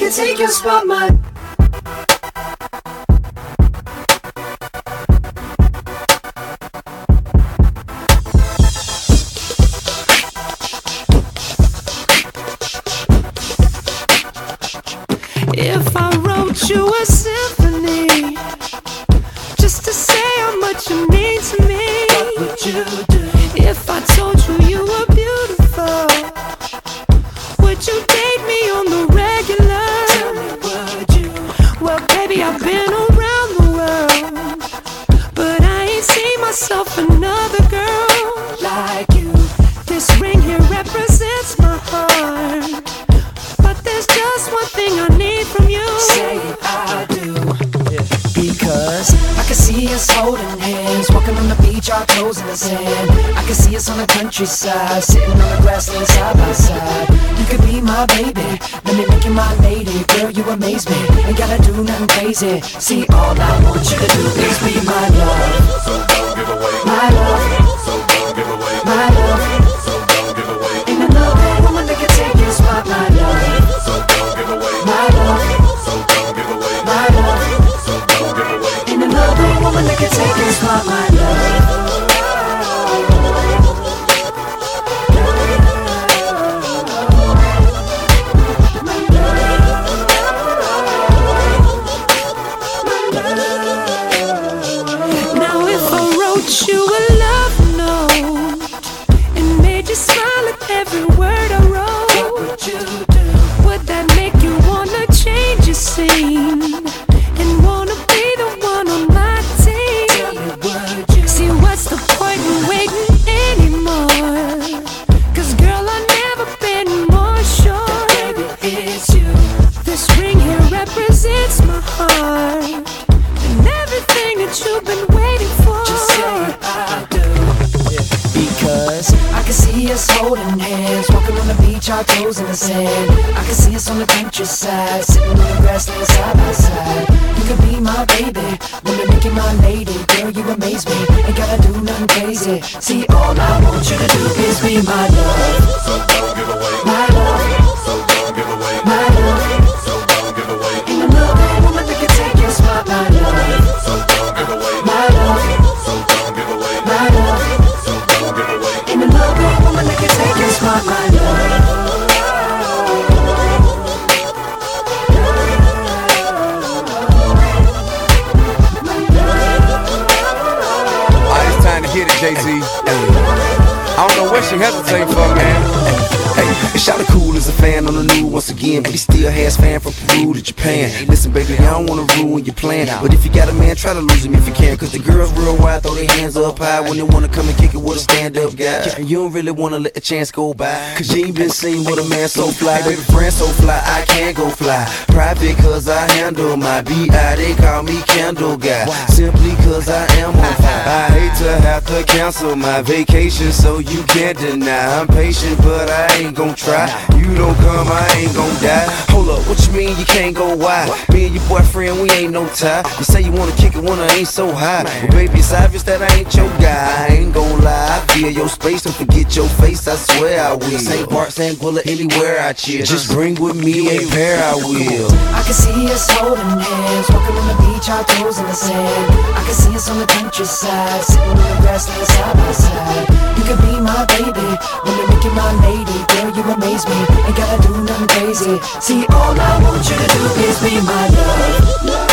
can take your spot, my. If I wrote you a symphony just to say how much you mean to me, What would you do? if I told you you were beautiful, would you date me on the regular? Tell me, would you? Well, baby, I've been around the world, but I ain't seen myself another girl Like you. This ring here represents my heart, but there's just one thing I need from you. Say I do. Because I can see us holding hands, walking on the beach, our toes in the sand. I can see us on the countryside, sitting on the grassland side by side. You could be my baby, let me make you my lady. Girl, you amaze me, ain't gotta do nothing crazy. See, all I want you to do is be my love. So don't give away My love, So don't give away my love. So don't give away Ain't another woman that can take your spot, my love. So don't give away My love, So don't give away my love. So don't give away Ain't another woman that can take your spot, my love. Now if I wrote you a love note and made you smile at every word I wrote, Would you do? would that make you wanna change your scene and wanna be the one on my Tell team? me, would you? See, what's the point in waiting anymore? 'Cause girl, I've never been more sure. Baby, it's you. This ring here represents my heart and everything that you've been waiting for. Just say I do. Because I can see us holding hands, walking on the beach, our toes in the sand. I can see us on the countryside, sitting on the grassland side by side. You could be my baby, let me make you my lady. Girl, you amaze me, ain't gotta do nothing crazy. See, all I want you to do is be my love. So don't give away My love, So don't give away my love. So don't give away Ain't another woman that can take your spot, my love. So don't give away My love, So don't give away my love. So don't give away Ain't another woman that can take your spot, my love. Alright, it's time to hit it, Jay-Z. I don't know what she hesitating for, man. Hey, Shawty cool as a fan on the new once again, but he still has fan from Peru to Japan. Listen, baby, I don't wanna ruin your plan, but if you got a man, try to lose him if you can. 'Cause the girls real wide, throw their hands up high when they wanna come and kick it with a stand-up guy. You don't really wanna let the chance go by, 'cause you ain't been seen with a man so fly. Baby, friend so fly, I can't go fly. Private 'cause I handle my B.I. They call me Candle Guy, simply 'cause I am on fire. I hate to have to cancel my vacation, so you can't deny. I'm patient, but I ain't gon' try. You don't come, I ain't gon' die. Hold up, what you mean you can't go wide? Me and your boyfriend, we ain't no tie. You say you wanna kick it when I ain't so high. Well, baby, it's obvious that I ain't your guy. I ain't gon' lie, I feel your space. Don't forget your face, I swear I will. St. Bart, St. Bullet, anywhere I chill. Just bring with me a pair, I will. I can see us holding hands, walking on the beach, our toes in the sand. I can see us on the countryside, sitting on the grassland side by side. You could be my baby, let me make you my lady. Girl, you amaze me, ain't gotta do nothing crazy. See, all I want you to do is be my love.